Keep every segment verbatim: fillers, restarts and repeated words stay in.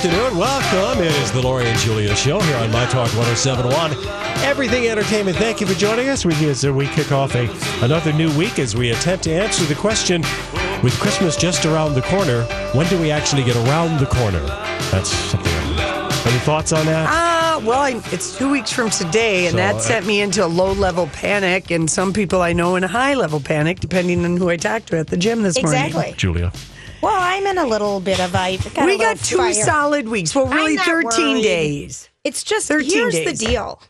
afternoon. Welcome. It is the Lori and Julia Show here on My Talk one oh seven point one. Everything Entertainment. Thank you for joining us. We, as we kick off a another new week as we attempt to answer the question, with Christmas just around the corner, when do we actually get around the corner? That's something. Any thoughts on that? Uh, well, I, it's two weeks from today, and So, that uh, sent me into a low-level panic, and some people I know in a high-level panic, depending on who I talked to at the gym this morning. Exactly. Julia. Well, I'm in a little bit of a. Got We a got little two fire. solid weeks. Well, really, I'm not thirteen worried. days. It's just thirteen here's days. the deal.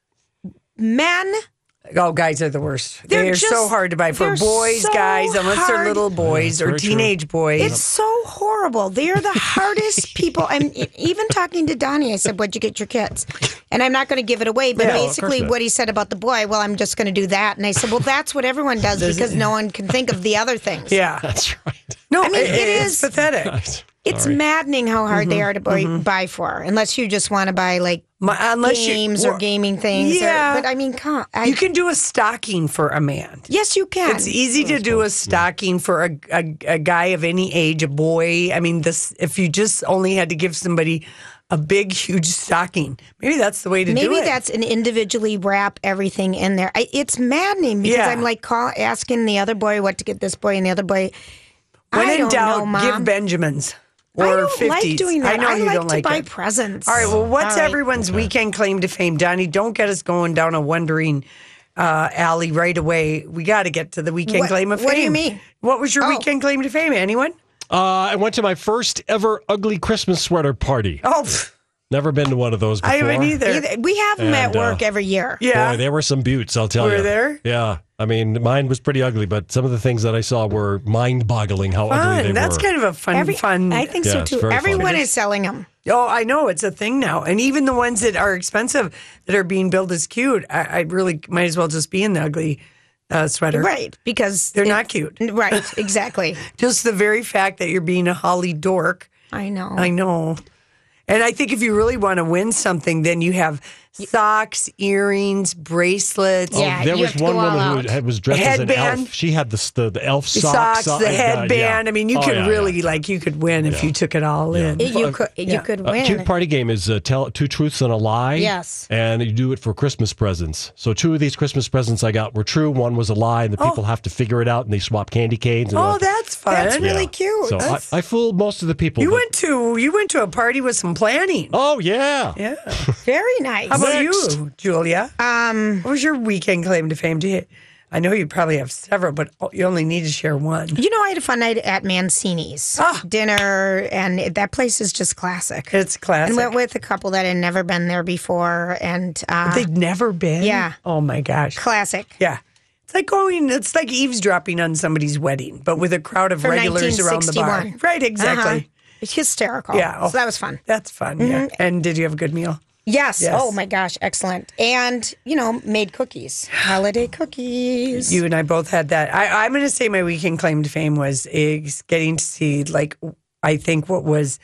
Men, Oh, guys are the worst. They're They're, just- so hard to buy for they're boys, so guys, unless they're hard. little boys Yeah, or very true. teenage boys. it's so horrible. They're the hardest people. I'm e- even talking to Donnie. I said, "What'd you get your kids?" And I'm not going to give it away, but Yeah, of course basically, not. what he said about the boy. Well, I'm just going to do that, and I said, "Well, that's what everyone does because no one can think of the other things." yeah. That's right. No, I mean, it, it it's is- pathetic. It's Sorry. maddening how hard Mm-hmm. they are to buy, buy for, unless you just want to buy like My, unless games you, or gaming things. Yeah. Or, but I mean, come on. I, You can do a stocking for a man. yes, you can. It's easy to do a stocking for a, a, a guy of any age, a boy. I mean, this if you just only had to give somebody a big, huge stocking, maybe that's the way to do Maybe it. that's an individually wrap everything in there. I, it's maddening because Yeah. I'm like call, asking the other boy what to get this boy and the other boy. When I in don't doubt, know, Mom. give Benjamins or I don't fifties. like doing that. I know you like don't to like buy it. presents. All right. Well, what's All right. everyone's weekend claim to fame, Donnie? Don't get us going down a wondering uh, alley right away. We got to get to the weekend What- claim of fame. what do you mean? What was your Oh. weekend claim to fame? Anyone? Uh, I went to my first ever ugly Christmas sweater party. Oh, pff, Never been to one of those before. I haven't either. Either- We have them And, at work uh, every year. Yeah. Boy, there were some buttes, I'll tell Were you. there? Yeah. I mean, mine was pretty ugly, but some of the things that I saw were mind-boggling how ugly they Fun. That's were. kind of a fun, Every, fun. I think Yeah, so it's too. very fun. Everyone is selling them. Oh, I know it's a thing now, and even the ones that are expensive that are being billed as cute, I, I really might as well just be in the ugly uh, sweater. Right. Because They're it- not cute. Right. Exactly. Just the very fact that you're being a holly dork. I know. I know. And I think if you really want to win something, then you have socks, earrings, bracelets, Oh, Yeah, there you was have to one go all woman out. who had, was dressed as an Headband. elf. She had the the, the elf the socks, socks, the uh, yeah, headband. yeah. I mean, you Oh, could yeah, really yeah. like you could win if you took it all in. It- you could, you Yeah. could A win. cute party game is uh, tell two truths and a lie. Yes. And you do it for Christmas presents. So two of these Christmas presents I got were true. One was a lie, and the people have to figure it out, and they swap candy canes. And Oh, all. that's fun. That's really cute. So I, I fooled most of the people. You but- went to you went to a party with some planning. Oh, yeah. Yeah. Very nice. How about Next. you, Julia? Um, What was your weekend claim to fame? Do you, I know you probably have several, but you only need to share one. you know, I had a fun night at Mancini's. Ah. Dinner, and it- that place is just classic. It's classic. And went with a couple that had never been there before, and uh, They'd never been. Yeah. Oh my gosh. classic. Yeah. It's like going. It's like eavesdropping on somebody's wedding, but with a crowd of For regulars around the bar. nineteen sixty-one. Right. Exactly. Uh-huh. It's hysterical. Yeah. Oh. So that was fun. That's fun. Yeah. And did you have a good meal? Yes. Yes. Oh my gosh, excellent. And you know, made cookies, holiday cookies. You and I both had that. I, I'm going to say my weekend claim to fame was is getting to see, like, I think what was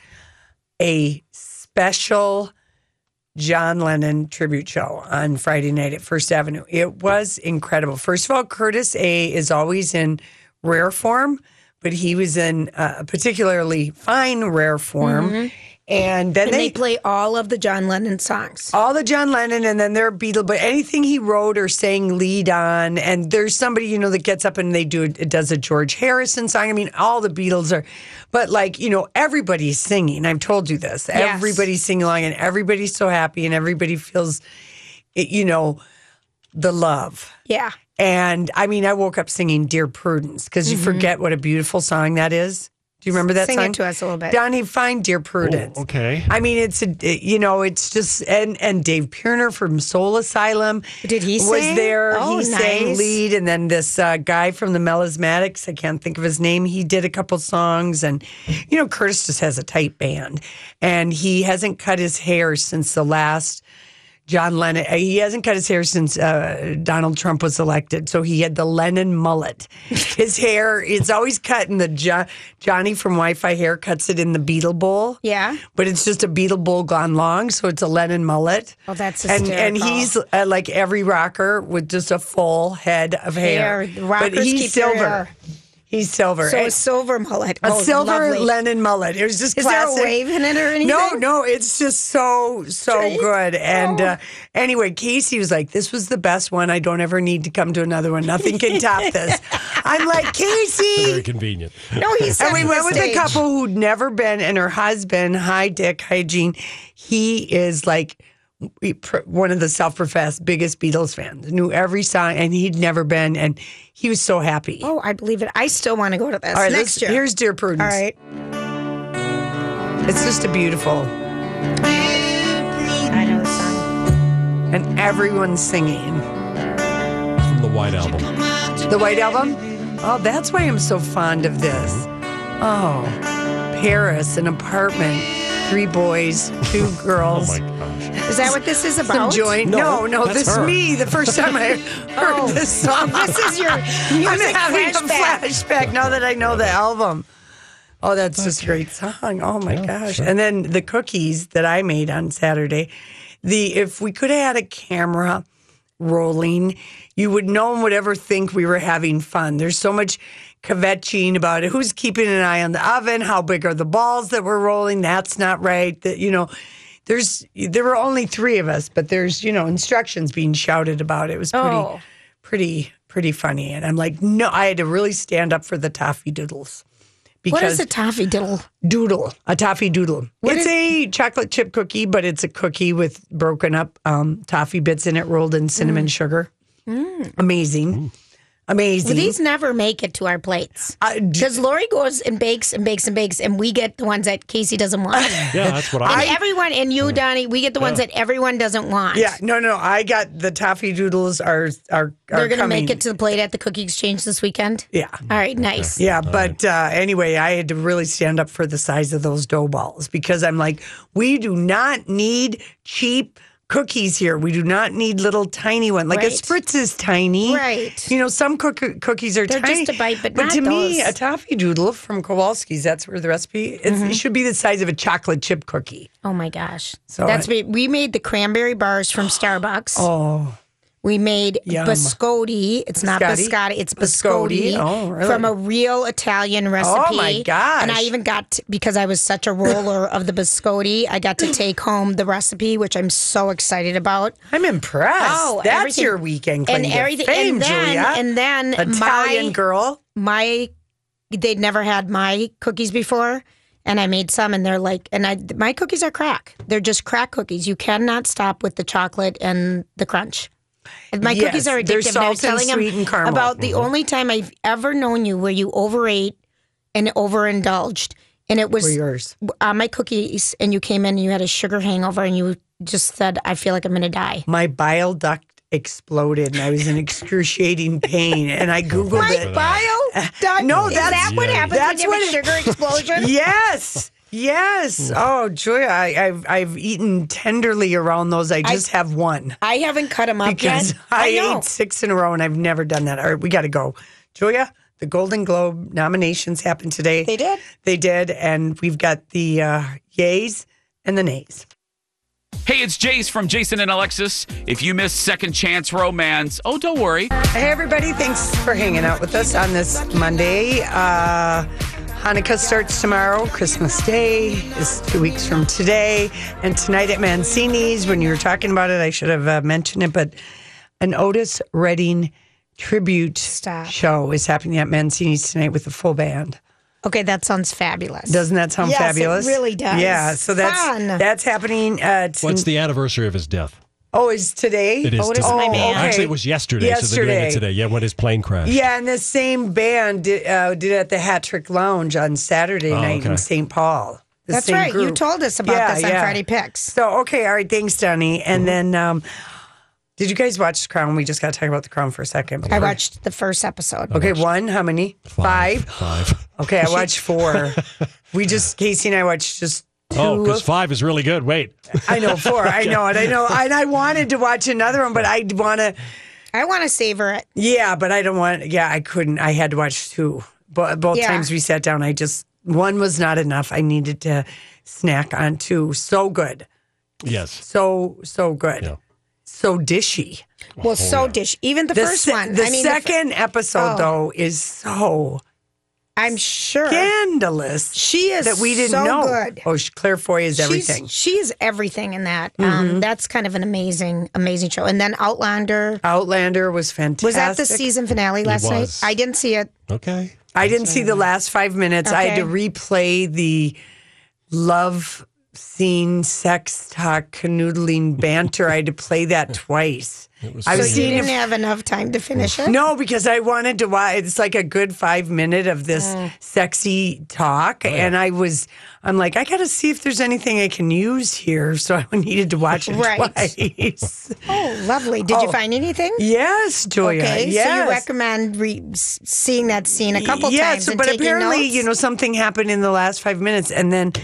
a special John Lennon tribute show on Friday night at First Avenue. It was incredible. First of all, Curtis A is always in rare form, but he was in a particularly fine rare form. And then and they, they play all of the John Lennon songs. all the John Lennon, and then there are Beatles, but anything he wrote or sang lead on. And there's somebody, you know, that gets up and they do it, it does a George Harrison song. I mean, all the Beatles are, but like, you know, everybody's singing. I've told you this. Yes. Everybody's singing along, and everybody's so happy, and everybody feels, it, you know, the love. Yeah. And I mean, I woke up singing Dear Prudence because you forget what a beautiful song that is. Do you remember that Sing song? it to us a little bit. Donnie, find Dear Prudence. Oh, okay. I mean, it's, a, you know, it's just, and, and Dave Pirner from Soul Asylum. Did he was sing? there. Oh, he sang nice. lead. And then this uh, guy from the Melismatics, I can't think of his name, he did a couple songs. And, you know, Curtis just has a tight band. And he hasn't cut his hair since the last John Lennon. He hasn't cut his hair since uh, Donald Trump was elected. So he had the Lennon mullet. His hair, it's always cut in the jo- Johnny from Wi-Fi Hair cuts it in the Beetle Bowl. Yeah. But it's just a Beetle Bowl gone long. So it's a Lennon mullet. Oh, that's and and hysterical. he's uh, like every rocker with just a full head of hair. Hair. Rockers but he's keep their silver. hair. He's silver. So And- a silver mullet. A Oh, silver lovely. Lennon mullet. It was just Is classic. there a wave in it or anything? No, no, it's just so, so Straight? good. And Oh. uh, anyway, Casey was like, this was the best one. I don't ever need to come to another one. Nothing can top this. I'm like, Casey. Very convenient. No, he's And we setting went the with stage. a couple who'd never been, and her husband, hi, Dick, hi, Gene. He is like we- pr- one of the self-professed biggest Beatles fans, knew every song, and he'd never been, and he was so happy. Oh, I believe it. I still want to go to this All right, next let's- year. here's Dear Prudence. All right. It's just a beautiful, I know the song. and everyone's singing. It's from the White Album. The White Album? Oh, that's why I'm so fond of this. Oh, Paris, an apartment, three boys, two Oh girls. my gosh. Is that what this is Some about? joint. No, No, no, that's this is her. me. The first time I heard Oh. this song. This is your I'm music having flashback. a flashback now that I know the album. Oh, that's just a great song. Oh my Yeah, gosh. sure. And then the cookies that I made on Saturday. The if we could have had a camera rolling, you would no one would ever think we were having fun. There's so much kvetching about it. Who's keeping an eye on the oven? How big are the balls that we're rolling? That's not right. That you know, there's there were only three of us, but there's you know instructions being shouted about. It was pretty Oh. pretty pretty funny. And I'm like, no, I had to really stand up for the toffee doodles. What Because is a toffee diddle? doodle, a toffee doodle. What it's is- a chocolate chip cookie, but it's a cookie with broken up um, toffee bits in it, rolled in cinnamon sugar. Amazing. Amazing. Well, these never make it to our plates. I- Because Lori goes and bakes and bakes and bakes, and we get the ones that Casey doesn't want. Yeah, that's what And I. everyone, and you, Donnie, we get the ones that everyone doesn't want. yeah, no, no. I got the toffee doodles are are, are They're going to coming. make it to the plate at the cookie exchange this weekend? Yeah. All right, nice. Yeah, but uh, anyway, I had to really stand up for the size of those dough balls because I'm like, we do not need cheap cookies here. We do not need little tiny one. Like a Right. Spritz is tiny. Right. You know, some cook- cookies are They're tiny. just a bite, but But not to me, those. a toffee doodle from Kowalski's, that's where the recipe, it's, Mm-hmm. it should be the size of a chocolate chip cookie. Oh my gosh. So That's I- we, we made the cranberry bars from Starbucks. Oh, We made Yum. biscotti. It's not Biscotti? biscotti. It's Biscotti? biscotti Oh, really? from a real Italian recipe. my gosh. And I even got to, because I was such a roller of the biscotti, I got to take home the recipe, which I'm so excited about. I'm impressed. Oh, that's everything- your weekend and claim to everything, fame, and then Julia. and then Italian my girl. my they'd never had my cookies before. And I made some, and they're like, and I my cookies are crack. They're just crack cookies. You cannot stop with the chocolate and the crunch. And my Yes, cookies are they're addictive. And I was salt and telling sweet him and caramel. about the only time I've ever known you where you overate and overindulged, and it was Were yours. on my cookies. And you came in, and you had a sugar hangover, and you just said, "I feel like I'm going to die." My bile duct exploded and I was in excruciating pain. And I Googled My it. bile duct. No, is that's- that what Yeah. happens That's when you have what a sugar explosion? Yes. Yes. Oh, Julia, I, I've I've eaten tenderly around those. I just have one I haven't cut them up because yet. I, know. ate six in a row and I've never done that. All right, we got to go. Julia, the Golden Globe nominations happened today. They did? They did, and we've got the uh, yays and the nays. Hey, it's Jace from Jason and Alexis. If you missed Second Chance Romance, oh, don't worry. Hey, everybody. Thanks for hanging out with us on this Monday. Uh, Hanukkah starts tomorrow. Christmas Day is two weeks from today. And tonight at Mancini's, when you were talking about it, I should have uh, mentioned it, but an Otis Redding tribute Stop. show is happening at Mancini's tonight with a full band. Okay, that sounds fabulous. Doesn't that sound Yes, it fabulous? really does. Yeah, so that's Fun. that's happening. Uh, t- What's the anniversary of his death? oh, is today? It is Otis, today. my man. Actually, it was yesterday. So they're doing Yesterday. it today. Yeah, when his plane crashed. Yeah, and the same band did, uh, did it at the Hat Trick Lounge on Saturday Oh, night in okay. Saint Paul. The That's same right. You group. told us about Yeah, this on yeah. Friday Picks. So, okay, all right, thanks, Donnie. And then, um, did you guys watch The Crown? We just got to talk about The Crown for a second. I watched the first episode. Okay, one. How many? Five. Five. Okay, I watched four. We just, Casey and I watched just two. Oh, because five is really good. Wait. I know, four. I know it. I know. And I wanted to watch another one, but I want to. I want to savor it. Yeah, but I don't want. Yeah, I couldn't. I had to watch two. But both Yeah. times we sat down, I just one was not enough. I needed to snack on two. So good, Yes. so so good, Yeah. so dishy. Well, so dish. Even the, The first se- one. The I mean, the fir- second episode Oh. though is so I'm sure. Scandalous. She is that we didn't so know. good. Oh, Claire Foy is She's- everything. She is everything in that. Mm-hmm. Um, that's kind of an amazing, amazing show. And then Outlander. Outlander was fantastic. Was that the season finale last night? was. I didn't see it. Okay. I didn't see the last five minutes. I had to Okay. replay the love scene, sex talk, canoodling banter. I had to play that twice. was I So was you seeing didn't if have enough time to finish it? No, because I wanted to watch. It's like a good five minute of this Mm. sexy talk, and I was, I'm like, I got to see if there's anything I can use here. So I needed to watch it Right. twice. Oh, lovely. Did you Oh. find anything? Yes, Julia. Okay, yes. so you recommend re- s- seeing that scene a couple yeah, times so, and but taking apparently, notes? you know, something happened in the last five minutes, and then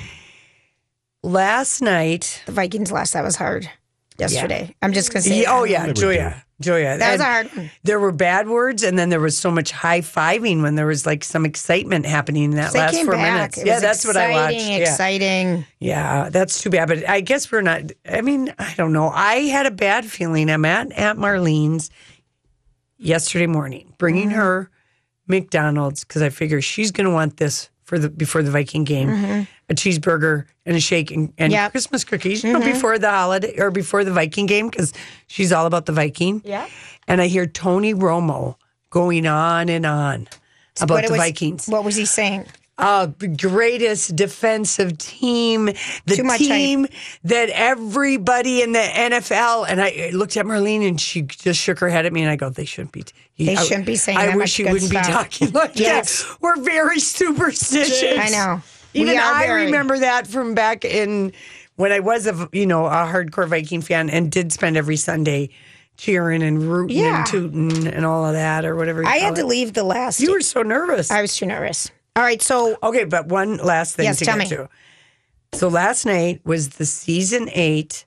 last night. The Vikings lost. That was hard yesterday. I'm just going to say Yeah, oh that. yeah, Julia, Julia. That was And a hard one. There were bad words, and then there was so much high fiving when there was like some excitement happening in that They last came four back. minutes. It Yeah, was that's what I watched. exciting, Yeah. Exciting. Yeah, that's too bad. But I guess we're not. I mean, I don't know. I had a bad feeling. I'm at Aunt Marlene's yesterday morning, bringing Mm-hmm. her McDonald's because I figure she's going to want this for the before the Viking game, a cheeseburger and a shake and, and Mm-hmm. Yep. Christmas cookies you know, before the holiday or before the Viking game because she's all about the Viking. Yeah. And I hear Tony Romo going on and on about What it the was- Vikings. What was he saying? Uh, greatest defensive team, the Too much team that everybody in the N F L. And I looked at Marlene and she just shook her head at me and I go, they shouldn't be. They I, shouldn't be saying I that wish much you good wouldn't stuff. be talking like Yes. that. We're very superstitious. I know. Even We are I very. remember that from back in when I was a you know a hardcore Viking fan and did spend every Sunday cheering and rooting Yeah. and tooting and all of that or whatever. You I call had to it. leave the last. You were so nervous. I was too nervous. All right, so Okay, but one last thing Yes, to tell get me. to. So last night was the season eight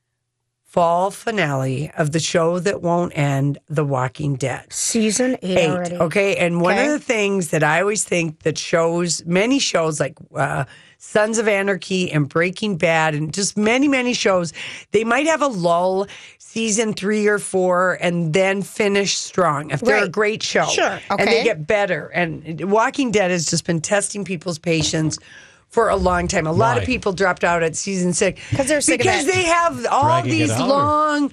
fall finale of the show that won't end, The Walking Dead. season eight, Eight, already. okay? And one Okay. of the things that I always think that shows, many shows like uh, Sons of Anarchy and Breaking Bad and just many, many shows, they might have a lull season three or four and then finish strong if they're a Right. great show. Sure, And they okay. get better. And Walking Dead has just been testing people's patience for a long time. A lot Why? of people dropped out at season six 'Cause they're sick of because it. they have all Dragging it these out, or- long,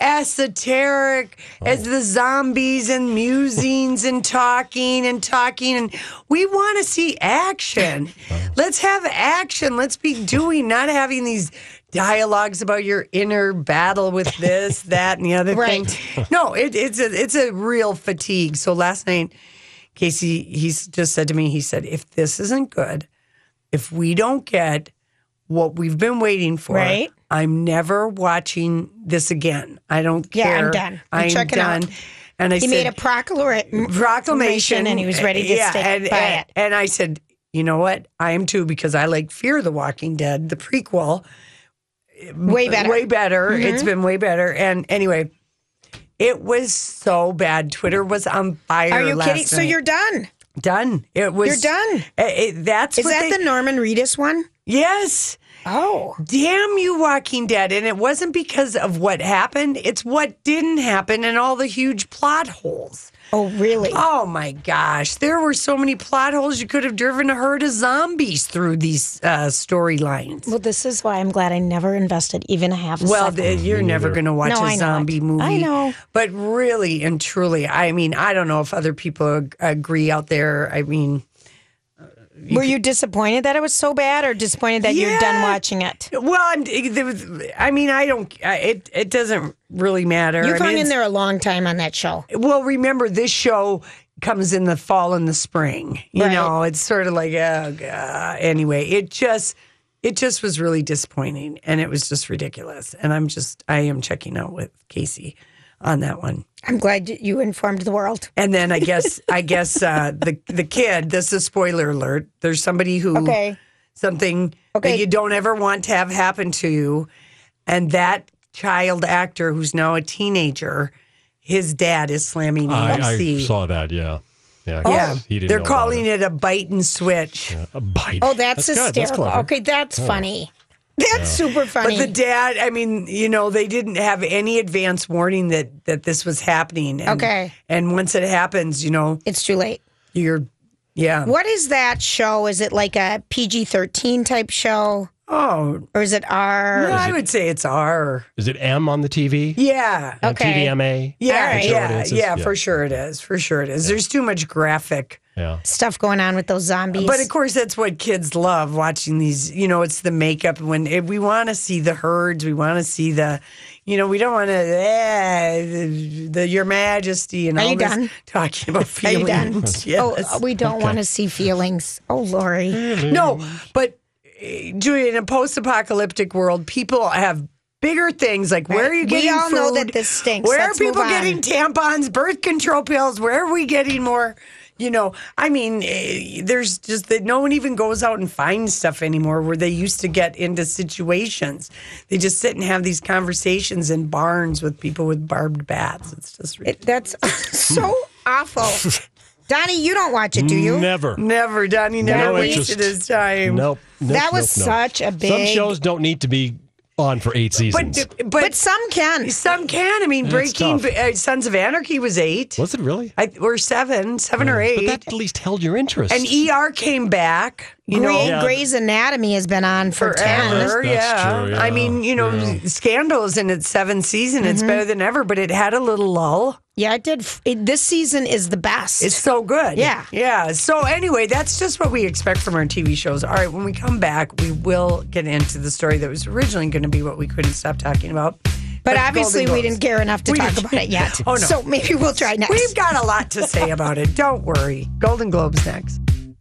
esoteric as the zombies and musings and talking and talking. And we want to see action. Let's have action. Let's be doing, not having these dialogues about your inner battle with this, that, and the other Right. thing. No, it, it's a it's a real fatigue. So last night, Casey, he's just said to me, he said, if this isn't good, if we don't get what we've been waiting for, Right. I'm never watching this again. I don't Yeah, I'm care. done. I'm I'm checking done. out. And I He said, made a proclamation, proclamation, and he was ready to yeah, stick and, by and, it. And I said, you know what? I am too because I like Fear the Walking Dead, the prequel. Way better. Way better. Mm-hmm. It's been way better. And anyway, it was so bad. Twitter was on fire. Are you last kidding? So night. you're done. done. It was. You're done. It, it- that's Is what that they- the Norman Reedus one? Yes. Oh. Damn you, Walking Dead. And it wasn't because of what happened, it's what didn't happen and all the huge plot holes. Oh, really? Oh my gosh. There were so many plot holes. You could have driven a herd of zombies through these uh, storylines. Well, this is why I'm glad I never invested even a half a Well, second. the, you're never going to watch No, a I know zombie it. movie. I know. But really and truly, I mean, I don't know if other people ag- agree out there. I mean, Were you disappointed that it was so bad, or disappointed that you're done Yeah. watching it? well, I'm, there was, I mean, I don't, I- it, it doesn't really matter. You've I mean, hung in it's- there a long time on that show. Well, remember, this show comes in the fall and the spring. You Right. know, it's sort of like, oh, God. Anyway, it just, it just was really disappointing, and it was just ridiculous. And I'm just, I am checking out with Casey on that one. I'm glad you informed the world. And then I guess, I guess uh, the the kid. This is spoiler alert. There's somebody who Okay. something Okay. that you don't ever want to have happen to you, and that child actor who's now a teenager, his dad is slamming A M I, C. I saw that. Yeah. Yeah. Yeah, He didn't they're know calling about it a bite and switch. A bite. Oh, that's, good. That's hysterical. clever. okay, that's funny. That's super funny. But the dad, I mean, you know, they didn't have any advance warning that that this was happening. And, Okay. and once it happens, you know, it's too late. you're Yeah. What is that show? Is it like a P G thirteen type show? Oh, Or is it R? no, I would say it's R. Is it M on the T V? Yeah. And Okay. T V M A? Yeah, All right. yeah, audiences? yeah, Yeah. for sure it is. For sure it is. There's too much graphic. Yeah. Stuff going on with those zombies. But of course, that's what kids love watching these. You know, it's the makeup. When if we want to see the herds, we want to see the, you know, we don't want to, eh, the, the Your Majesty and Are all you this done? talking about Are you feelings. done? Yes. Oh, we don't want to see feelings. Oh, Lori. No, but uh, Julia, in a post-apocalyptic world, people have bigger things like where are you We getting all know food? that this stinks. Where Let's are people move on. getting tampons, birth control pills? Where are we getting more? You know, I mean, eh, there's just that no one even goes out and finds stuff anymore where they used to get into situations. They just sit and have these conversations in barns with people with barbed bats. It's just It, ridiculous. that's so awful. Donnie, you don't watch it, do you? Never. Never done. He never No wasted interest. his time. Nope. nope That was nope, nope. such a big. Some shows don't need to be on for eight seasons. But, but, But some can. some can. I mean, That's Breaking tough. uh, Sons of Anarchy was eight. was it really? I, or seven, seven or eight. But that at least held your interest. And E R came back. You know, Grey, Yeah. Grey's Anatomy has been on for ten. forever. That's yeah. true, yeah. I mean, you know, Yeah. Scandal's in its seventh season. It's better than ever, but it had a little lull. Yeah, it did. f- It, this season is the best. It's so good. Yeah. Yeah. So anyway, that's just what we expect from our T V shows. All right, when we come back, we will get into the story that was originally going to be what we couldn't stop talking about. but obviously, Golden we Globes. didn't care enough to We talk didn't- about it yet. Oh, no. So maybe we'll try next. We've got a lot to say about it. Don't worry. Golden Globes next.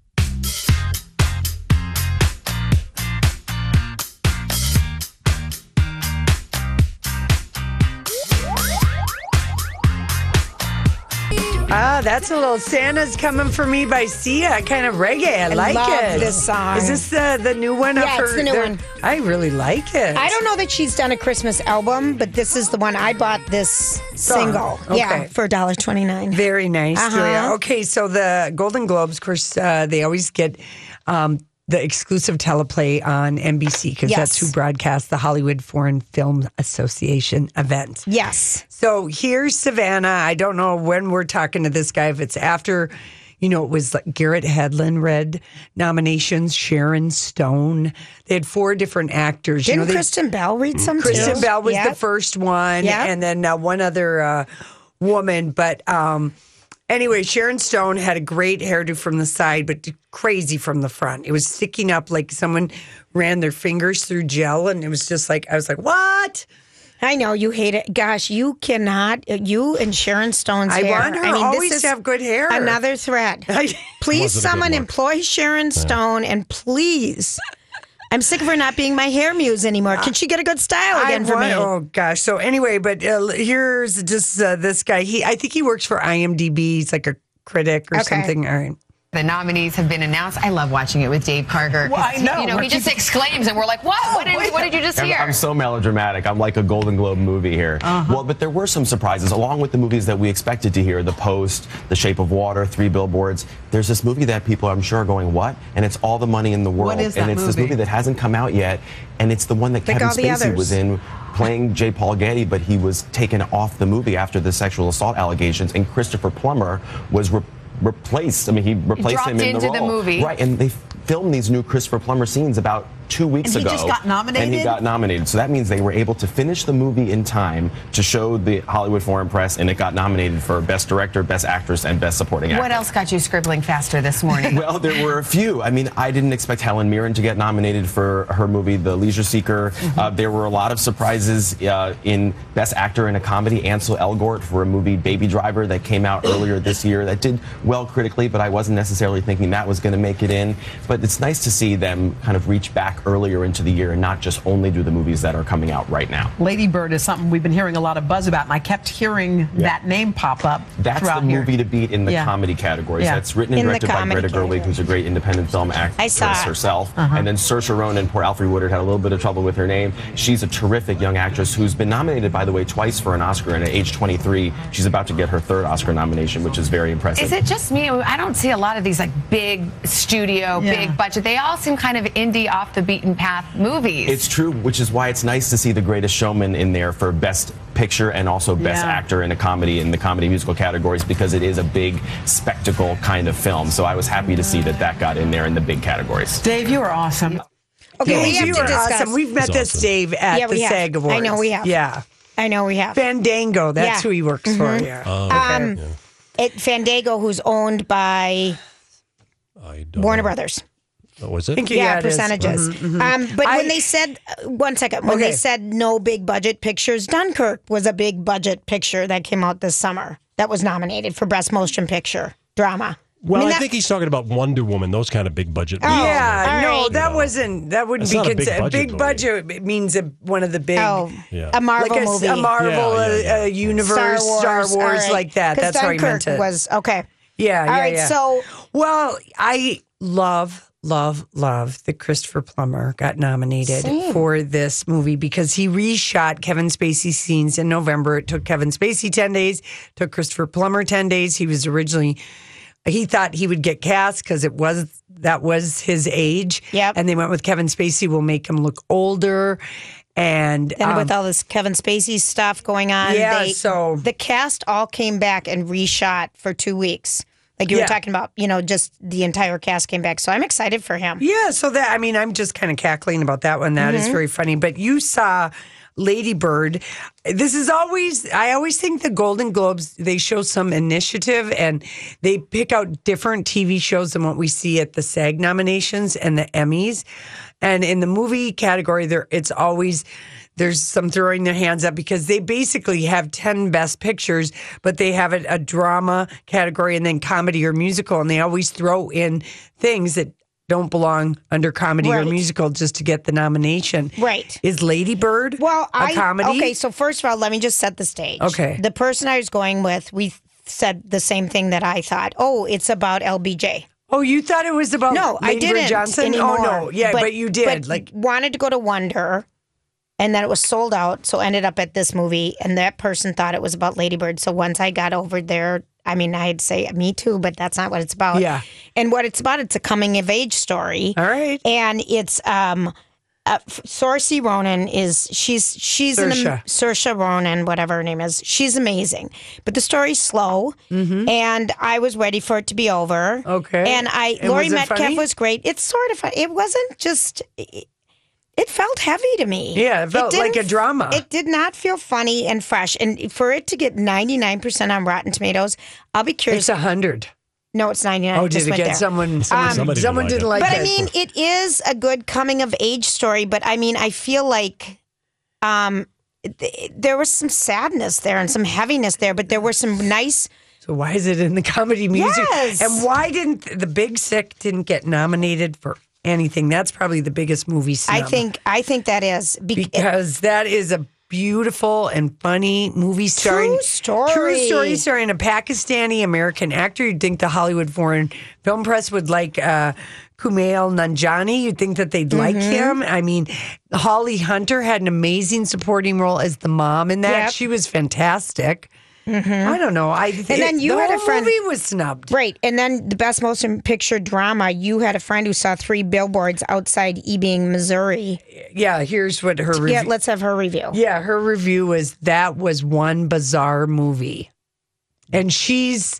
Ah, that's a little Santa's Coming For Me by Sia. Kind of reggae. I, like love it. this song. Is this the, the new one? of Yeah, it's her- the new their- one. I really like it. I don't know that she's done a Christmas album, but this is the one I bought this single. Okay. Yeah, for one dollar twenty-nine. Very nice, Uh-huh. Julia. Okay, so the Golden Globes, of course, uh, they always get um, the exclusive teleplay on N B C because Yes. that's who broadcasts the Hollywood Foreign Film Association event. Yes. So here's Savannah. I don't know when we're talking to this guy, if it's after, you know, it was like Garrett Hedlund read nominations, Sharon Stone. They had four different actors. Didn't you know, they, Kristen Bell read some Kristen too? Bell was Yep. the first one, Yep. and then uh, one other uh, woman. But um, anyway, Sharon Stone had a great hairdo from the side, but crazy from the front. It was sticking up like someone ran their fingers through gel, and it was just like, I was like, what? I know you hate it. Gosh, you cannot. You and Sharon Stone's I hair. want her I mean, always this is to have good hair. Another thread. Please, Wasn't a good someone look. employ Sharon Stone, and please. I'm sick of her not being my hair muse anymore. Can she get a good style again I for want- me? Oh gosh! So anyway, but uh, here's just uh, this guy. He, I think he works for I M D B. He's like a critic or Okay. something. All right. The nominees have been announced. I love watching it with Dave Parker. Well, I know. You know, he just exclaims, and we're like, "What? What did, what did you just I'm, hear?" I'm so melodramatic. I'm like a Golden Globe movie here. Well, but there were some surprises along with the movies that we expected to hear: The Post, The Shape of Water, Three Billboards. There's this movie that people, I'm sure, are going, "What?" And it's All the Money in the World. What is and that it's this movie? movie that hasn't come out yet, and it's the one that Like Kevin all the Spacey others. was in, playing J. Paul Getty, but he was taken off the movie after the sexual assault allegations, and Christopher Plummer was. Re- replaced. I mean, he replaced dropped him in into the the role. movie. Right, and they filmed these new Christopher Plummer scenes about two weeks And he ago. just got nominated? And he got nominated. So that means they were able to finish the movie in time to show the Hollywood Foreign Press, and it got nominated for Best Director, Best Actress, and Best Supporting Actor. What else got you scribbling faster this morning? Well, there were a few. I mean, I didn't expect Helen Mirren to get nominated for her movie, The Leisure Seeker. Mm-hmm. Uh, there were a lot of surprises uh, in Best Actor in a Comedy. Ansel Elgort for a movie, Baby Driver, that came out earlier this year. That did well critically, but I wasn't necessarily thinking that was going to make it in. But it's nice to see them kind of reach back earlier into the year and not just only do the movies that are coming out right now. Lady Bird is something we've been hearing a lot of buzz about, and I kept hearing that name pop up That's throughout the here. movie to beat in the Yeah. comedy categories. Yeah. That's written and In the directed by comedy Greta Gerwig, category. who's a great independent film actress saw it. herself. Uh-huh. And then Saoirse Ronan, poor Alfre Woodard, had a little bit of trouble with her name. She's a terrific young actress who's been nominated, by the way, twice for an Oscar. And at age twenty-three, she's about to get her third Oscar nomination, which is very impressive. Is it just me? I don't see a lot of these like big studio, Yeah. big budget. They all seem kind of indie, off the beaten path movies. It's true, which is why it's nice to see The Greatest Showman in there for Best Picture and also Best Yeah. Actor in a comedy in the comedy musical categories, because it is a big spectacle kind of film. So I was happy to see that that got in there in the big categories. Dave, you are awesome. Okay, we Dave, have you to are discuss. awesome. We've met He's this awesome. Dave at Yeah, the we have. SAG Awards. I know we have. Yeah. I know we have. Fandango, that's Yeah. who he works for. Yeah. Um, It Fandango, who's owned by I don't Warner know. Brothers. What was it? Thank you. Yeah, it is. percentages. Mhm, mhm. Um, but I- when they said, uh, one second, when Okay. they said no big budget pictures, Dunkirk was a big budget picture that came out this summer that was nominated for Best Motion Picture Drama. Well, I, mean, that- think he's talking about Wonder Woman, those kind of big budget movies. Yeah, all no, right. that You know. wasn't. That wouldn't It's be not a big considered. budget Big movie. budget it means a, one of the big, Oh, Yeah. a Marvel like a, movie. a Marvel, Yeah, yeah, yeah. uh, uh, universe, Star Wars, all right. like that. 'Cause That's how he meant Dunkirk it. was okay. yeah, All yeah, right, yeah. so well, I love, love, love that Christopher Plummer got nominated Same. for this movie because he reshot Kevin Spacey scenes in November. It took Kevin Spacey ten days, took Christopher Plummer ten days. He was originally, he thought he would get cast because it was, that was his age. Yep. And they went with Kevin Spacey, will make him look older. And, and um, with all this Kevin Spacey stuff going on, Yeah, they, so- the cast all came back and reshot for two weeks. Like you Yeah. were talking about, you know, just the entire cast came back. So I'm excited for him. yeah, so that, I mean, I'm just kind of cackling about that one. That is Mm-hmm. very funny. But you saw Lady Bird. This is always, I always think the Golden Globes, they show some initiative and they pick out different T V shows than what we see at the SAG nominations and the Emmys. And in the movie category, there it's always, there's some throwing their hands up because they basically have ten best pictures, but they have a, a drama category and then comedy or musical. And they always throw in things that don't belong under comedy or Right. musical just to get the nomination. Right. Is Lady Bird Well, a I comedy? okay. So first of all, let me just set the stage. Okay. The person I was going with, we said the same thing that I thought. Oh, it's about L B J. Oh, you thought it was about No, I Lady Bird didn't Johnson? anymore. Oh no, yeah, but, you did. but like wanted to go to Wonder, and then it was sold out. So ended up at this movie, and that person thought it was about Lady Bird. So once I got over there, I mean, I'd say me too, but that's not what it's about. Yeah. And what it's about, it's a coming of age story. all right. And it's um uh, Saoirse Ronan is she's she's an Saoirse. am- Saoirse Ronan, whatever her name is. She's amazing, but the story's slow, and I was ready for it to be over. Mm-hmm. Okay. and I And Laurie was it Metcalf funny? was great. It's sort of it wasn't just. It, it felt heavy to me. Yeah, it felt like didn't- a drama. It did not feel funny and fresh. And for it to get ninety-nine percent on Rotten Tomatoes, I'll be curious. It's a hundred. no, it's ninety-nine. Oh, Just did it went get there. someone? Someone, Somebody someone didn't didn't like like But it. I mean, it is a good coming of age story. But I mean, I feel like um, th- there was some sadness there and some heaviness there, but there were some nice. so why is it in the comedy music? Yes. And why didn't the Big Sick didn't get nominated for anything? That's probably the biggest movie snub. I think. I think that is be- because that is a beautiful and funny movie starring story. true story starring a Pakistani American actor. You'd think the Hollywood Foreign Film Press would like uh, Kumail Nanjiani. You'd think that they'd like Mm-hmm. him. I mean, Holly Hunter had an amazing supporting role as the mom in that. Yep. She was fantastic. I don't know. I And then you the had a whole friend- movie was snubbed. Right. And then the best motion picture drama, you had a friend who saw three billboards outside Ebing, Missouri. Yeah, here's what her Yeah, review. let's have her review. Yeah, her review was that was one bizarre movie. And she's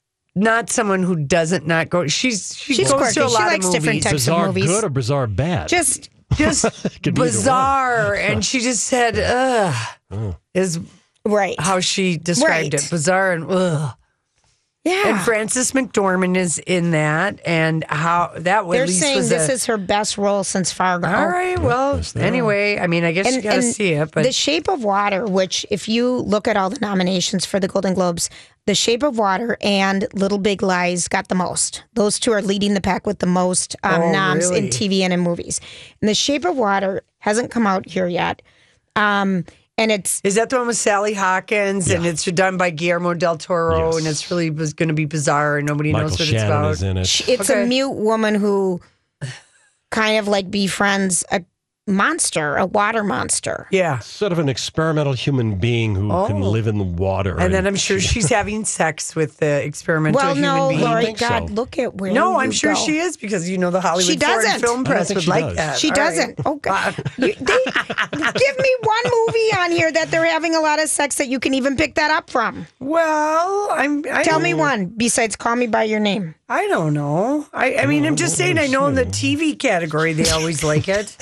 not someone who doesn't not go. She's she She's goes quirky. to a She lot likes of different movies. types of Bizarre movies. good or bizarre bad? Just Just Could be either bizarre, and she just said, "Ugh," is right. how she described Right. it. Bizarre and ugh. yeah. And Frances McDormand is in that, and how that was. They're at least saying was this a, is her best role since Fargo. all right. Well, Yes, they are. anyway, I mean, I guess you got to see it, but The Shape of Water, which if you look at all the nominations for the Golden Globes, The Shape of Water and Little Big Lies got the most. Those two are leading the pack with the most um, Oh, noms really? in T V and in movies. And The Shape of Water hasn't come out here yet. Um, and it's is that the one with Sally Hawkins? And it's done by Guillermo del Toro, Yes. and it's really was going to be bizarre, and nobody Michael knows what Shannon it's about. is in it. it's Okay. a mute woman who kind of like befriends a monster, a water monster. Yeah. Sort of an experimental human being who Oh. can live in the water. And then I'm sure she's having sex with the experimental Well, human no, being. Lori, think God, so. look at where No, you I'm sure go. she is because you know the Hollywood She Foreign doesn't. Film I don't Press think would she like does. that. She All right. doesn't. Oh God! You, they, give me one movie on here that they're having a lot of sex that you can even pick that up from. Well, I'm. I Tell me one besides "Call Me by Your Name." I don't know. I, I mean, I'm just saying. I know in the T V category they always like it.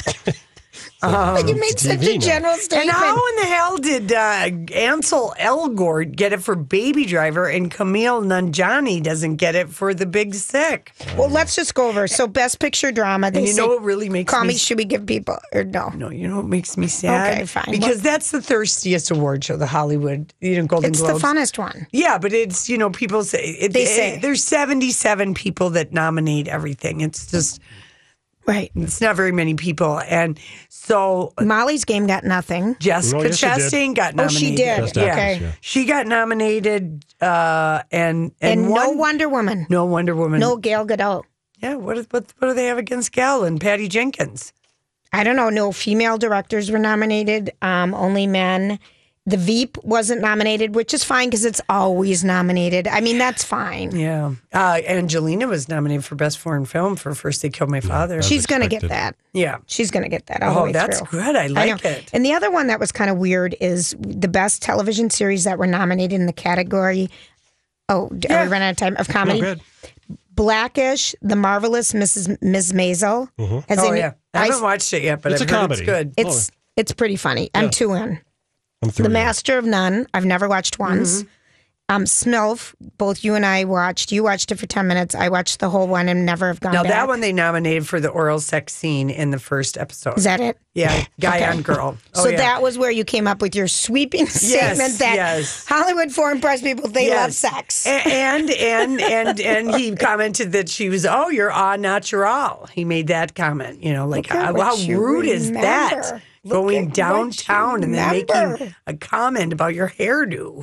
But you made such T V a now. general And statement. how in the hell did uh, Ansel Elgort get it for Baby Driver and Camille Nanjiani doesn't get it for The Big Sick? Well, let's just go over. So, Best Picture Drama. They And you say, know what really makes "Call me me." Should we give people or no? No, you know what makes me sad? Okay, fine. Because What- that's the thirstiest award show, the Hollywood, you know, Golden It's Globes. the funnest one. Yeah, but it's, you know, people say, it, They it- say. there's seventy-seven people that nominate everything. It's just, Right. it's not very many people. And so Molly's Game got nothing. Jessica Oh, yes, she did. Chastain got Oh, she nominated. did. Best Yeah. actress, Okay. yeah. She got nominated, uh, and, and, And, one, no Wonder Woman. no Wonder Woman. No Gal Gadot. Yeah, what, what, what do they have against Gal and Patty Jenkins? I don't know. No female directors were nominated. Um, only men. The Veep wasn't nominated, which is fine because it's always nominated. I mean, that's fine. Yeah. Uh, Angelina was nominated for Best Foreign Film for First They Killed My Father. She's going to get expected. that. Yeah. She's going to get that all the Oh, way that's through. good. I like know. it. And the other one that was kind of weird is the best television series that were nominated in the category. Oh, d- are we running out of time? Of No, comedy? good. Blackish, The Marvelous Missus Miz Maisel. As Oh, in- yeah. I haven't watched it yet, but It's I've a heard comedy. it's good. It's it's pretty funny. I'm two in. I'm through. The Master of None. I've never watched once. Mm-hmm. Um, Smilf. Both you and I watched. You watched it for ten minutes. I watched the whole one and never have gone Now, back. that one they nominated for the oral sex scene in the first episode. Is that it? Yeah, guy Okay. on girl. Oh, so yeah. that was where you came up with your sweeping statement that yes. Hollywood foreign press people they love Yes. sex. A- And and and and he commented that she was, oh, you're au natural. He made that comment. You know, like Look at how, what how you rude is that? remember. Look Going at what downtown you and then remember. making a comment about your hairdo.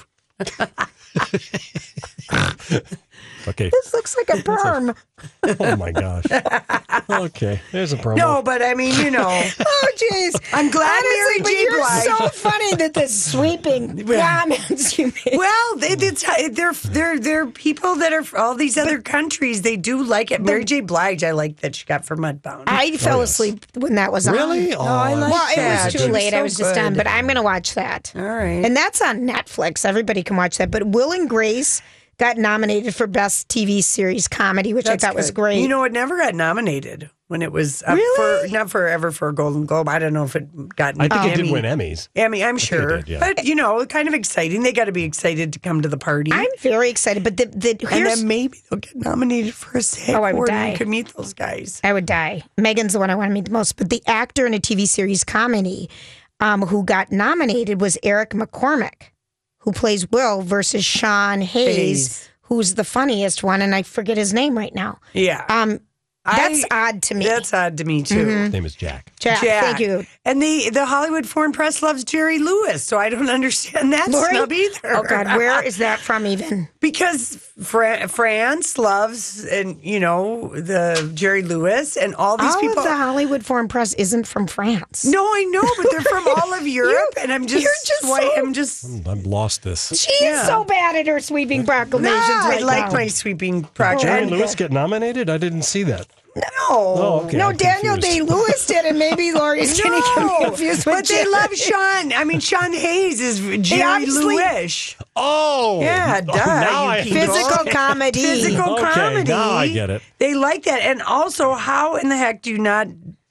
Okay. This looks like a perm. Oh my gosh. Okay. There's a promo. No, but I mean, you know, Oh, jeez. I'm glad Honestly, Mary but J. you're Blige. so funny that the sweeping comments you made. Well, they, it's, they're they're they're people that are from all these other countries. They do like it. Mary J. Blige, I like that she got for Mudbound. I fell Oh, yes. asleep when that was on. Really? Oh, I like Well, it that. was It too was late. I so was just good. done, but I'm going to watch that. All right. And that's on Netflix. Everybody can watch that. But Will and Grace got nominated for Best T V Series Comedy, which That's I thought was good. great. You know, it never got nominated when it was up Really? for not forever for a Golden Globe. I don't know if it got. I think it Emmy. did win Emmys. Emmy, I'm think it sure, did, yeah. but you know, kind of exciting. They got to be excited to come to the party, I'm very excited. But the, the and here's, then maybe they'll get nominated for a SAG Oh, I would award. and die. You could meet those guys. I would die. Megan's the one I want to meet the most. But the actor in a T V series comedy um, who got nominated was Eric McCormick, who plays Will versus Sean Hayes, Hayes. who's the funniest one, and I forget his name right now. Yeah, Um, that's I- odd to me. That's odd to me too. His name is Jack. Jack, Jack. thank you. And the the Hollywood Foreign Press loves Jerry Lewis, so I don't understand that Lori? snub either. Oh God, where is that from even? Because Fra- France loves, and you know, the Jerry Lewis and all these All people. of the Hollywood Foreign Press isn't from France. No, I know, but they're from all of Europe, and I'm just, you're just why, so- I'm just. I've lost this. She's Yeah. so bad at her sweeping proclamations Nah, right I like now. my sweeping project. Jerry And- Lewis get nominated? I didn't see that. No, Oh, okay. No, I'm Daniel confused. Day-Lewis did, and maybe Lori's getting no, confused with but they Jerry. love Sean. I mean, Sean Hayes is Jerry obviously- Lewis. Oh. Yeah, Oh, duh, now you I people. Physical comedy. Physical Okay, comedy. now I get it. They like that, and also, how in the heck do you not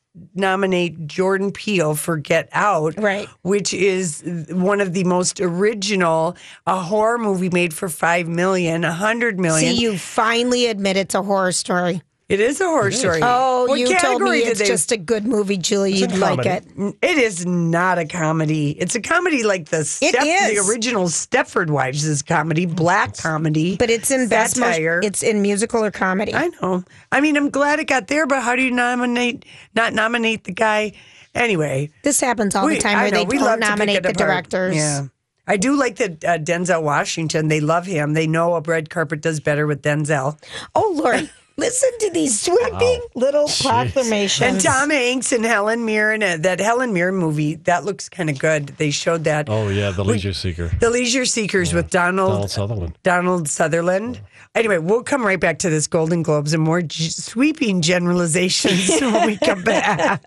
nominate Jordan Peele for Get Out, Right. which is one of the most original, a horror movie made for five million, a hundred million. See, you finally admit it's a horror story. It is a horror story. Oh, What you told category me did it's they- just a good movie, Julie. It's a You'd like comedy. it. It is not a comedy. It's a comedy like the Step, is. the original Stepford Wives is comedy, black comedy. But it's in best mo- satire. It's in musical or comedy. I know. I mean, I'm glad it got there, but how do you nominate not nominate the guy? Anyway, This happens all we- the time I where know, they we don't love to pick nominate it the apart. directors. Yeah. I do like that uh, Denzel Washington. They love him. They know a red carpet does better with Denzel. Oh, Lori, Listen to these sweeping little proclamations. And Tom Hanks and Helen Mirren, uh, that Helen Mirren movie, that looks kind of good. They showed that. Oh, yeah, The Leisure Seeker. The Leisure Seekers with Donald, Donald Sutherland. Donald Sutherland. Anyway, we'll come right back to this Golden Globes and more g- sweeping generalizations when we come back.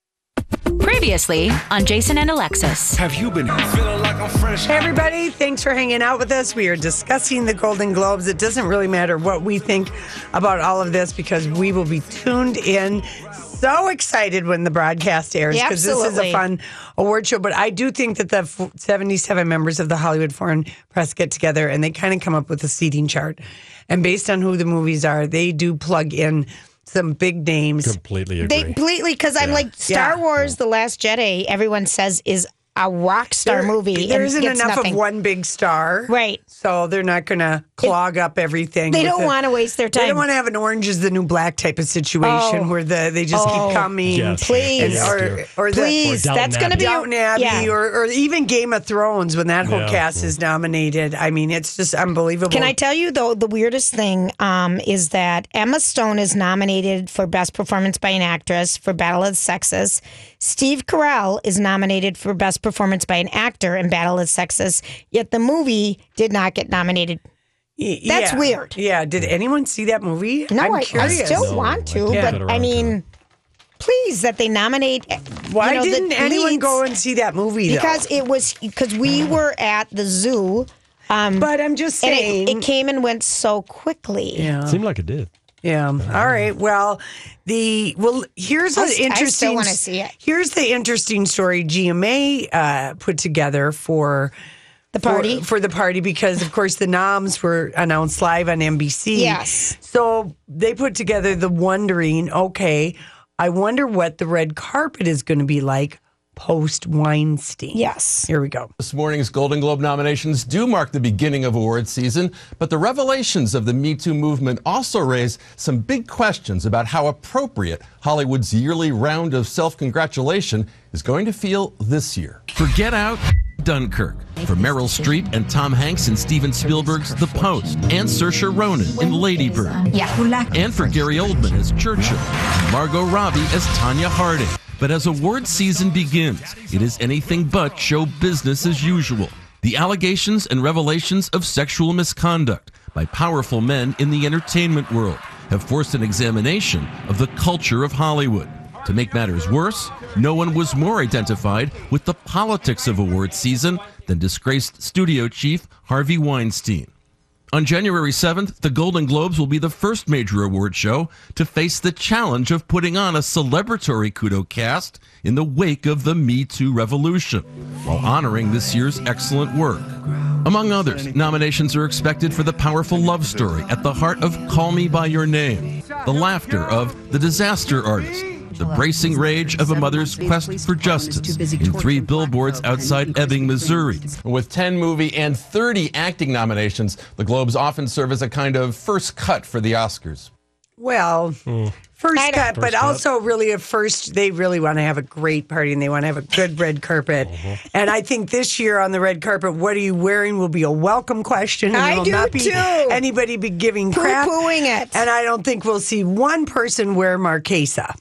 Previously on Jason and Alexis. Have you been feeling like I'm fresh? Hey, everybody. Thanks for hanging out with us. We are discussing the Golden Globes. It doesn't really matter what we think about all of this because we will be tuned in. So excited when the broadcast airs because this is a fun award show. But I do think that the seventy-seven members of the Hollywood Foreign Press get together and they kind of come up with a seating chart. And based on who the movies are, they do plug in some big names. Completely agree. They completely, because I'm Yeah. like, Star Yeah. Wars, The Last Jedi, everyone says is a rock star There- movie. There and isn't gets enough nothing. of one big star. Right. So they're not going to clog up everything. They with don't the- want to waste their They time. don't want to have an Orange is the New Black type of situation Oh. where the they just Oh. keep coming. Yes. Please. And, Yes, or, dear. or the, Please, Or Downton that's going to Abbey. be Downton Abbey yeah. or, or even Game of Thrones when that whole Yeah. cast is nominated. I mean, it's just unbelievable. Can I tell you, though, the weirdest thing um, is that Emma Stone is nominated for Best Performance by an Actress for Battle of the Sexes. Steve Carell is nominated for Best Performance by an Actor in Battle of the Sexes, yet the movie did not get nominated. Y- That's yeah. weird. Yeah. Did anyone see that movie? No, I'm I, I curious. still No, want I to, didn't get but around I to mean, please, that they nominate. Why you know, the didn't anyone leads, go and see that movie? though? Because it was because we were at the zoo. Um, But I'm just and saying. it, it came and went so quickly. yeah. Seemed like it did. Yeah. All right. Well, the well here's I an s- I interesting. still wanna see it. Here's the interesting story G M A uh, put together for The party? for, for the party because of course the noms were announced live on N B C. Yes. So they put together the wondering. Okay, I wonder what the red carpet is going to be like post Weinstein. Yes. Here we go. This morning's Golden Globe nominations do mark the beginning of awards season, but the revelations of the Me Too movement also raise some big questions about how appropriate Hollywood's yearly round of self-congratulation is going to feel this year. For Get Out, Dunkirk. For Meryl Streep and Tom Hanks in Steven Spielberg's The Post. And Saoirse Ronan in Lady Bird. Yeah. And for Gary Oldman as Churchill. And Margot Robbie as Tanya Harding. But as award season begins, it is anything but show business as usual. The allegations and revelations of sexual misconduct by powerful men in the entertainment world have forced an examination of the culture of Hollywood. To make matters worse, no one was more identified with the politics of award season than disgraced studio chief Harvey Weinstein. On January seventh, the Golden Globes will be the first major award show to face the challenge of putting on a celebratory kudo cast in the wake of the Me Too revolution, while honoring this year's excellent work. Among others, nominations are expected for the powerful love story at the heart of Call Me By Your Name, the laughter of The Disaster Artist, the bracing rage of a mother's quest for justice in three billboards outside Ebbing, Missouri. With ten movie and thirty acting nominations, the Globes often serve as a kind of first cut for the Oscars. Well, first I don't- cut, but First cut. also really a first. They really want to have a great party and they want to have a good red carpet. And I think this year on the red carpet, what are you wearing will be a welcome question. And I it will do not be too. anybody be giving crap. Poo-pooing it. And I don't think we'll see one person wear Marquesa.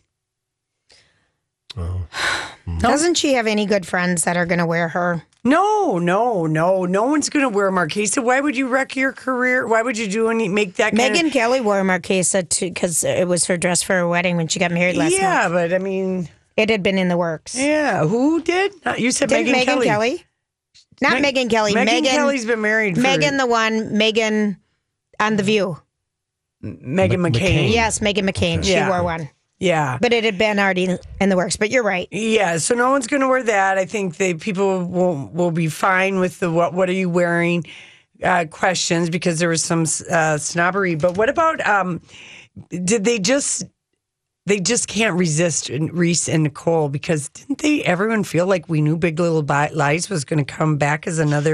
Doesn't she have any good friends that are going to wear her? No, no, no. No one's going to wear Marquesa. Why would you wreck your career? Why would you do any make that kind Megan of... Kelly wore Marquesa too because it was her dress for her wedding when she got married last Yeah, month. but I mean, It had been in the works. yeah. Who did? Uh, You said Didn't Megan, Megan Kelly? Not Meg- Megan Kelly. Megan Megan Kelly's been married for... Megan, the one, Megan on The View. Megan M- McCain. McCain. Yes, Megan McCain. She Yeah. wore one. Yeah. But it had been already in the works. But you're right. Yeah, so no one's going to wear that. I think they people will will be fine with the what what are you wearing uh, questions because there was some uh, snobbery. But what about um, did they just they just can't resist Reese and Nicole because didn't they everyone feel like we knew Big Little Bi- Lies was going to come back as another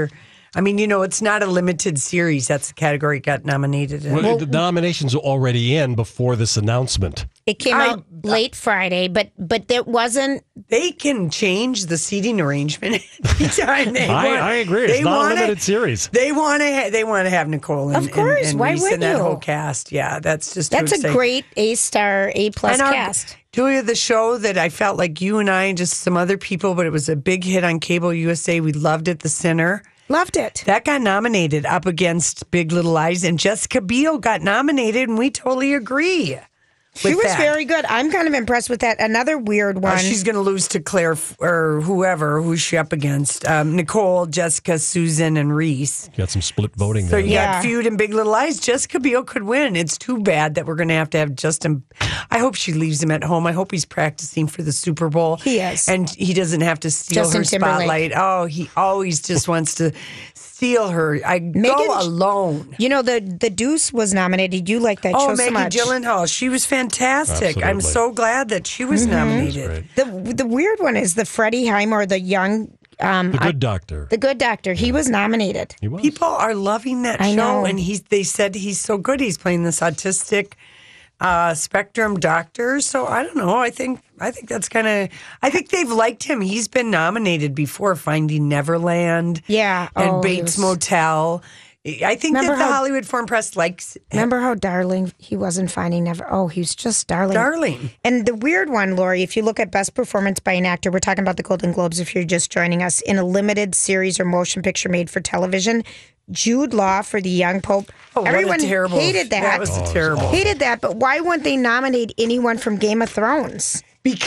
I mean, you know, it's not a limited series. That's the category it got nominated in. Well, the nominations were already in before this announcement. It came I- out late Friday, but but it wasn't. They can change the seating arrangement anytime they I, want. I agree. It's They not a wanna- limited series. They want to. Ha- they want to have Nicole and, Of course, and, and why Reese would and that you? whole cast. Yeah, that's just That's too a exciting. great A star, A plus And our- cast. Julia, the show that I felt like you and I and just some other people, but it was a big hit on cable U S A. We loved it. The Sinner. Loved it. That got nominated up against Big Little Lies, and Jessica Biel got nominated, and we totally agree. She with was that. very good. I'm kind of impressed with that. Another weird Uh, one. she's going to lose to Claire F- or whoever. Who's she up against? Um, Nicole, Jessica, Susan, and Reese. Got some split voting So there. you Yeah. got Feud and Big Little Lies. Jessica Biel could win. It's too bad that we're going to have to have Justin. I hope she leaves him at home. I hope he's practicing for the Super Bowl. He is. And he doesn't have to steal Justin her Timberlake. spotlight. Oh, he always just wants to steal her. I Megan- go alone. You know, the the Deuce was nominated. You like that Oh, show so Maggie much. Gyllenhaal. She was fantastic. I'm Absolutely. so glad that she was nominated. The the weird one is the Freddie Highmore, the young, um, The I- Good Doctor. the Good Doctor. He was nominated. He was. People are loving that I show, know. and he's. They said he's so good. He's playing this autistic uh, spectrum doctor. So I don't know. I think I think that's kind of. I think they've liked him. He's been nominated before, Finding Neverland, Yeah. and Oh, he Bates was- Motel. I think Remember that the how- Hollywood Foreign Press likes Remember how darling he wasn't Finding Never? Oh, he was just darling. Darling. And the weird one, Lori, if you look at best performance by an actor, we're talking about the Golden Globes if you're just joining us, in a limited series or motion picture made for television, Jude Law for The Young Pope. Oh, what a Everyone terrible- hated that. that was a terrible- Hated that, but why wouldn't they nominate anyone from Game of Thrones?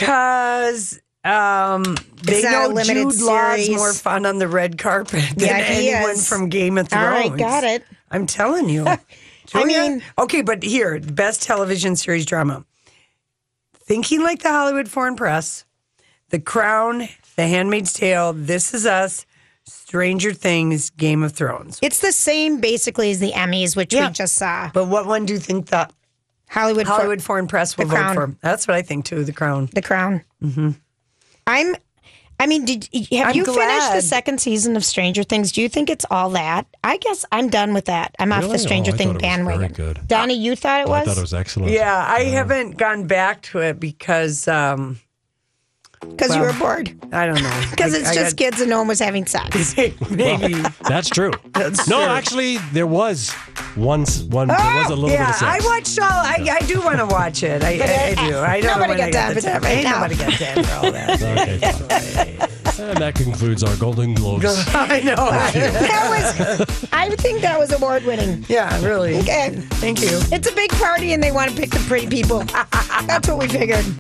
Because um, they It's not know a limited Jude Law is series. more fun on the red carpet than Yeah, he anyone is. from Game of All Thrones. right, got it. I'm telling you. I Julia? mean- okay, but here, best television series drama. Thinking Like the Hollywood Foreign Press, The Crown, The Handmaid's Tale, This Is Us, Stranger Things, Game of Thrones. It's the same basically as the Emmys, which Yeah. we just saw. But what one do you think the Hollywood, Fo- Hollywood Foreign Press will The vote Crown. for? That's what I think too. The Crown. The Crown. Mm-hmm. I'm. I mean, did have I'm you finished the glad. second season of Stranger Things? Do you think it's all that? I guess I'm done with that. I'm off Really? the Stranger Oh, I Thing thought it was very bandwagon. good. Donnie, you thought it Oh, I was? thought it was excellent. Yeah, I haven't gone back to it because um, Because you well, were bored. I don't know. Because I- it's I just got- kids and no one was having sex. Maybe. That's true. That's no, true. actually, there was one. One. there was a little bit yeah, of sex. I watched all. I, I do want to watch it. I, I, I do. I don't Nobody know when got I got time the for time. that right Ain't now. nobody got time for all that. Okay, fine. And that concludes our Golden Globes. I know. That was. I would think that was award winning. Yeah, really. Okay. Thank you. It's a big party and they want to pick the pretty people. That's what we figured.